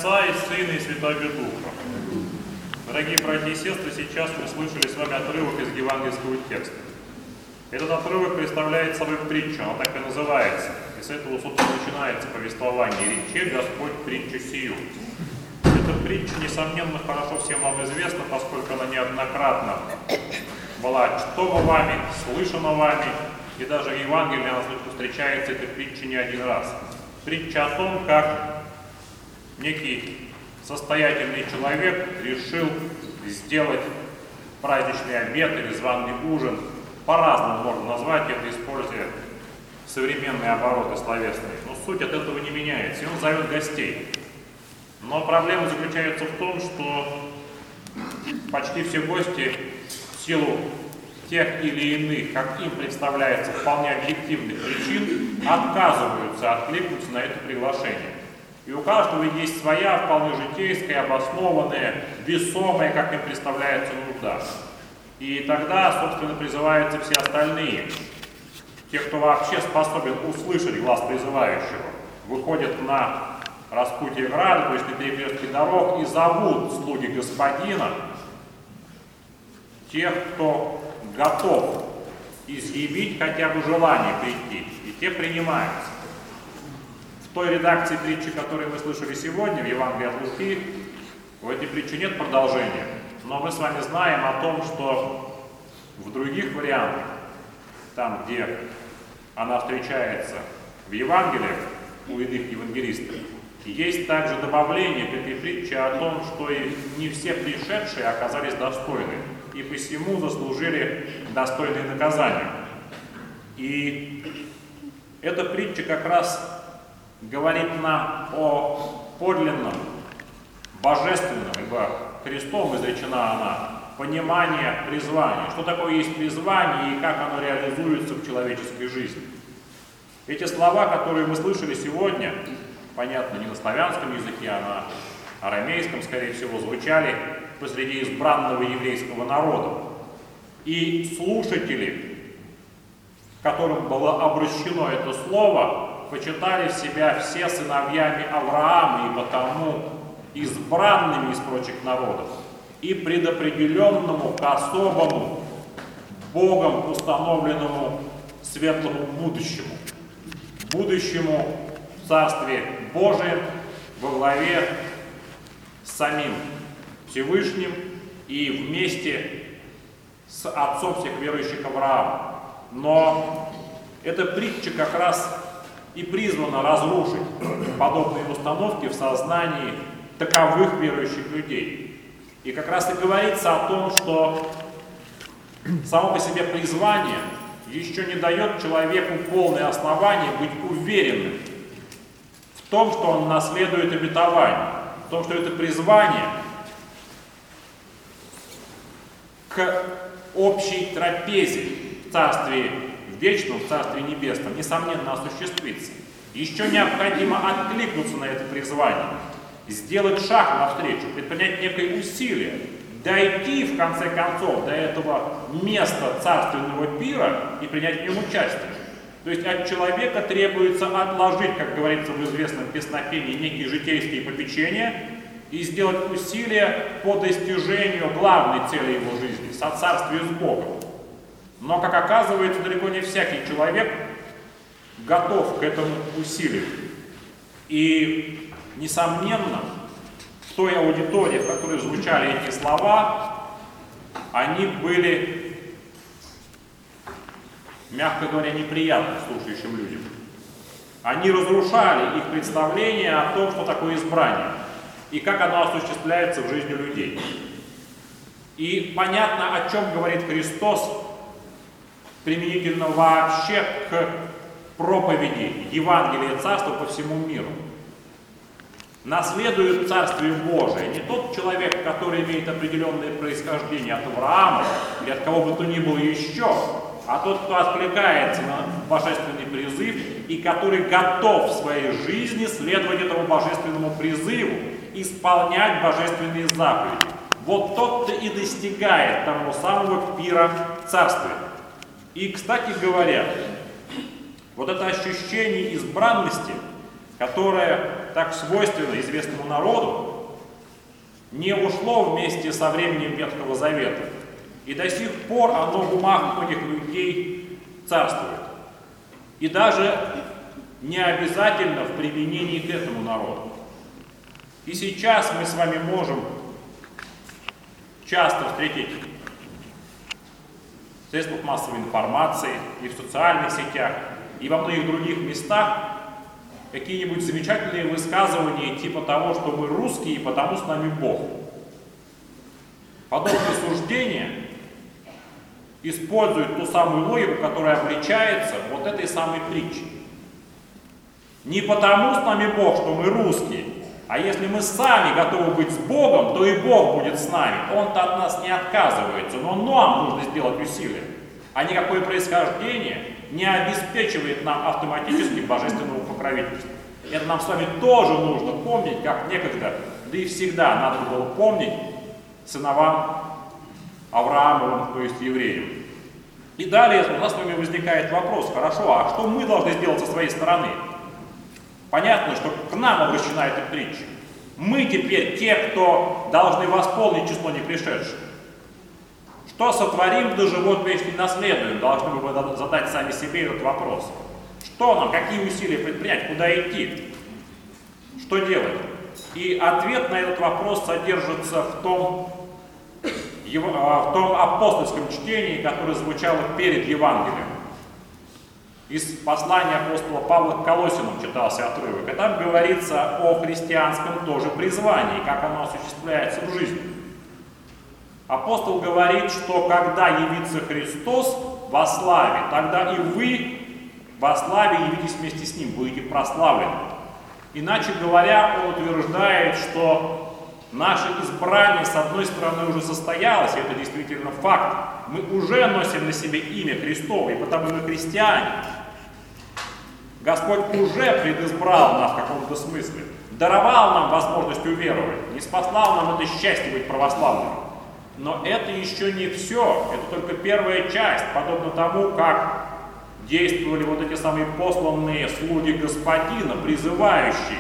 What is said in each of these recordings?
Отца и Сына и Святого Духа. Дорогие братья и сестры, сейчас мы слышали с вами отрывок из евангельского текста. Этот отрывок представляет собой притчу, она так и называется. И с этого, собственно, начинается повествование. «Рече Господь притчу сию». Эта притча, несомненно, хорошо всем вам известна, поскольку она неоднократно была чтова вами, слышана вами, и даже в Евангелии она встречается, эта притча, не один раз. Притча о том, как некий состоятельный человек решил сделать праздничный обед или званый ужин. По-разному можно назвать это, используя современные обороты словесные. Но суть от этого не меняется, и он зовет гостей. Но проблема заключается в том, что почти все гости в силу тех или иных, как им представляется, вполне объективных причин, отказываются откликнуться на это приглашение. И у каждого есть своя, вполне житейская, обоснованная, весомая, как им представляется, нужда. И тогда, собственно, призываются все остальные. Те, кто вообще способен услышать глаз призывающего, выходят на распутье града, то есть на перекрестке дорог, и зовут слуги господина тех, кто готов изъявить хотя бы желание прийти, и те принимаются. В той редакции притчи, которую мы слышали сегодня, в Евангелии от Луки, в этой притче нет продолжения. Но мы с вами знаем о том, что в других вариантах, там, где она встречается в Евангелиях у иных евангелистов, есть также добавление к этой притче о том, что и не все пришедшие оказались достойны, и посему заслужили достойные наказания. И эта притча как раз говорит нам о подлинном, божественном, ибо Христом изречена она, понимание призвания. Что такое есть призвание и как оно реализуется в человеческой жизни. Эти слова, которые мы слышали сегодня, понятно, не на славянском языке, а на арамейском, скорее всего, звучали посреди избранного еврейского народа. И слушатели, которым было обращено это слово, почитали себя все сыновьями Авраама и потому избранными из прочих народов и предопределенному к особому Богом установленному светлому будущему. Будущему в Царстве Божием во главе с самим Всевышним и вместе с отцом всех верующих Авраама. Но эта притча как раз и призвана разрушить подобные установки в сознании таковых верующих людей. И как раз и говорится о том, что само по себе призвание еще не дает человеку полное основание быть уверенным в том, что он наследует обетование, в том, что это призвание к общей трапезе в Царстве Вечном, в Царстве Небесном, несомненно, осуществится. Еще необходимо откликнуться на это призвание, сделать шаг навстречу, предпринять некое усилие, дойти, в конце концов, до этого места царственного пира и принять в нем участие. То есть от человека требуется отложить, как говорится в известном песнопении, некие житейские попечения и сделать усилия по достижению главной цели его жизни – соцарствия с Богом. Но, как оказывается, далеко не всякий человек готов к этому усилию. И, несомненно, в той аудитории, в которой звучали эти слова, они были, мягко говоря, неприятны слушающим людям. Они разрушали их представление о том, что такое избрание, и как оно осуществляется в жизни людей. И понятно, о чем говорит Христос, применительно вообще к проповеди Евангелия Царства по всему миру. Наследует Царствие Божие не тот человек, который имеет определенное происхождение от Авраама или от кого бы то ни было еще, а тот, кто откликается на божественный призыв и который готов в своей жизни следовать этому божественному призыву, исполнять божественные заповеди. Вот тот-то и достигает того самого пира царствия. И, кстати говоря, вот это ощущение избранности, которое так свойственно известному народу, не ушло вместе со временем Ветхого Завета. И до сих пор оно в умах многих людей царствует. И даже не обязательно в применении к этому народу. И сейчас мы с вами можем часто встретить в средствах массовой информации, и в социальных сетях, и во многих других местах какие-нибудь замечательные высказывания типа того, что мы русские, потому с нами Бог. Подобные суждения используют ту самую логику, которая обличается вот этой самой притчей. Не потому с нами Бог, что мы русские, а если мы сами готовы быть с Богом, то и Бог будет с нами. Он-то от нас не отказывается, но нам нужно сделать усилия. А никакое происхождение не обеспечивает нам автоматически божественного покровительства. Это нам с вами тоже нужно помнить, как некогда, да и всегда надо было помнить сыновам Авраамовым, то есть евреям. И далее у нас с вами возникает вопрос: хорошо, а что мы должны сделать со своей стороны? Понятно, что к нам обращена эта притча. Мы теперь те, кто должны восполнить число непришедших. Что сотворим, да живот вечный наследуем, должны мы задать сами себе этот вопрос. Что нам, какие усилия предпринять, куда идти, что делать? И ответ на этот вопрос содержится в том апостольском чтении, которое звучало перед Евангелием. Из послания апостола Павла к Колоссянам читался отрывок, и там говорится о христианском тоже призвании, как оно осуществляется в жизни. Апостол говорит, что когда явится Христос во славе, тогда и вы во славе явитесь вместе с Ним, будете прославлены. Иначе говоря, он утверждает, что наше избрание, с одной стороны, уже состоялось, и это действительно факт. Мы уже носим на себе имя Христово, и потому мы христиане. Господь уже предизбрал нас в каком-то смысле, даровал нам возможность уверовать, не спаслал нам это счастье быть православными. Но это еще не все, это только первая часть, подобно тому, как действовали вот эти самые посланные слуги Господина, призывающие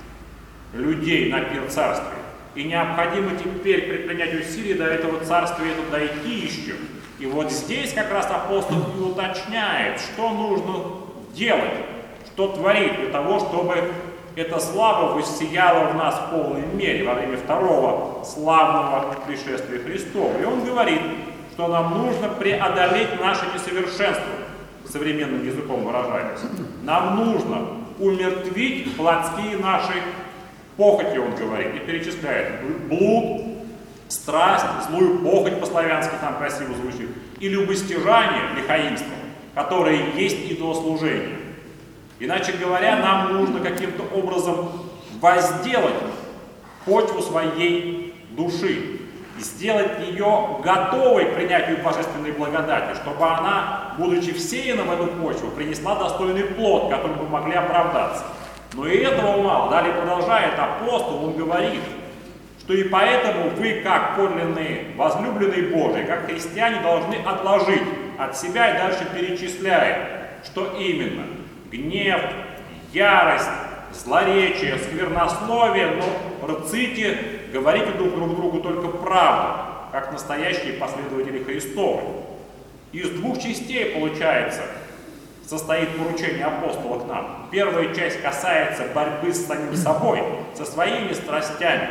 людей на пир царствия. И необходимо теперь предпринять усилия до этого царствия, это дойти еще. И вот здесь как раз апостол и уточняет, что нужно делать, что творить для того, чтобы эта слава воссияла в нас в полной мере во время второго славного пришествия Христова. И он говорит, что нам нужно преодолеть наше несовершенство, современным языком выражаясь. Нам нужно умертвить плотские наши похоти, он говорит, и перечисляет блуд, страсть, злую похоть по-славянски там красиво звучит, и любостяжание, лихаимство, которое есть идолослужение. Иначе говоря, нам нужно каким-то образом возделать почву своей души, сделать ее готовой к принятию божественной благодати, чтобы она, будучи всеяна в эту почву, принесла достойный плод, которым мы могли оправдаться. Но и этого мало. Далее продолжает апостол, он говорит, что и поэтому вы, как подлинные возлюбленные Божии, как христиане, должны отложить от себя, и дальше перечисляет, что именно гнев, ярость, злоречие, сквернословие, но рците, говорите друг другу только правду, как настоящие последователи Христовы. Из двух частей, получается, состоит поручение апостола к нам. Первая часть касается борьбы с самим собой, со своими страстями,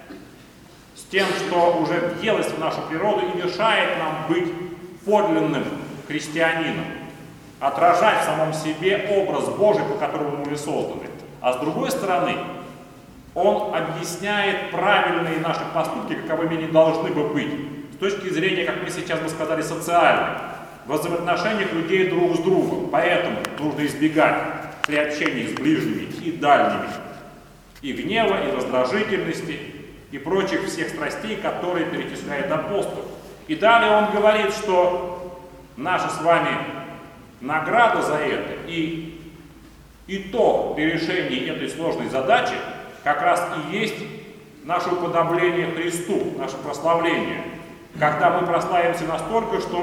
с тем, что уже въелось в нашу природу и мешает нам быть подлинным христианином, отражать в самом себе образ Божий, по которому мы были созданы. А с другой стороны, он объясняет правильные наши поступки, каковыми они должны бы быть, с точки зрения, как мы сейчас бы сказали, социальной, в взаимоотношениях людей друг с другом. Поэтому нужно избегать при общении с ближними и дальними и гнева, и раздражительности, и прочих всех страстей, которые перечисляет апостол. И далее он говорит, что наша с вами награда за это и итог при решении этой сложной задачи как раз и есть наше уподобление Христу, наше прославление. Когда мы прославимся настолько, что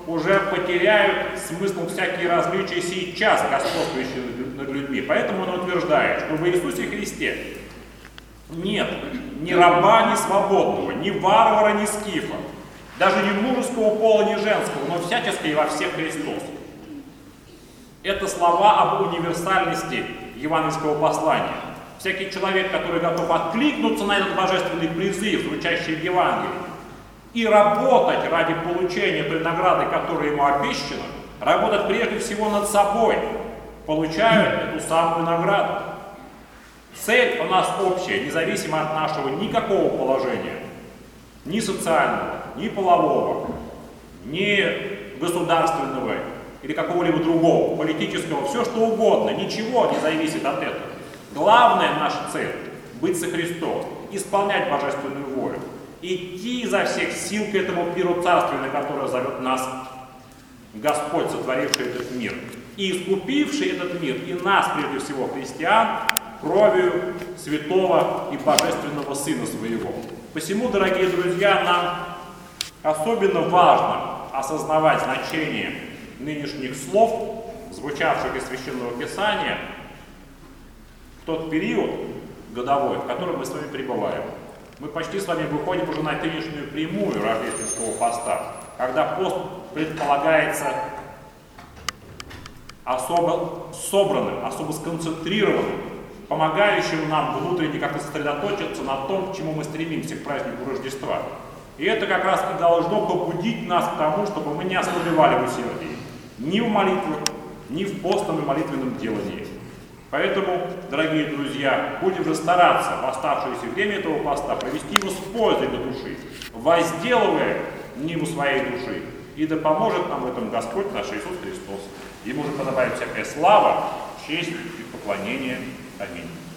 уже потеряют смысл всякие различия сейчас, господствующие над людьми. Поэтому он утверждает, что в Иисусе Христе нет ни раба, ни свободного, ни варвара, ни скифа, даже ни мужеского пола, ни женского, но всячески и во всех Христос. Это слова об универсальности евангельского послания. Всякий человек, который готов откликнуться на этот божественный призыв, звучащий в Евангелии, и работать ради получения той награды, которая ему обещана, работать прежде всего над собой, получая эту самую награду. Цель у нас общая, независимо от нашего никакого положения, ни социального, ни полового, ни государственного или какого-либо другого, политического, все что угодно, ничего не зависит от этого. Главная наша цель – быть со Христом, исполнять божественную волю, идти изо всех сил к этому пиру царствия, на которое зовет нас Господь, сотворивший этот мир, и искупивший этот мир, и нас, прежде всего, христиан, кровью святого и божественного Сына Своего. Посему, дорогие друзья, нам особенно важно осознавать значение нынешних слов, звучавших из Священного Писания, в тот период годовой, в котором мы с вами пребываем. Мы почти с вами выходим уже на финишную прямую рождественского поста, когда пост предполагается особо собранным, особо сконцентрированным, помогающим нам внутренне как-то сосредоточиться на том, к чему мы стремимся, к празднику Рождества. И это как раз и должно побудить нас к тому, чтобы мы не ослабевали в усердии, ни в молитвах, ни в постном и молитвенном делании. Поэтому, дорогие друзья, будем же стараться в оставшееся время этого поста провести его с пользой для души, возделывая ниву своей души. И да поможет нам в этом Господь наш Иисус Христос. Ему же подобает всякая слава, честь и поклонение. Аминь.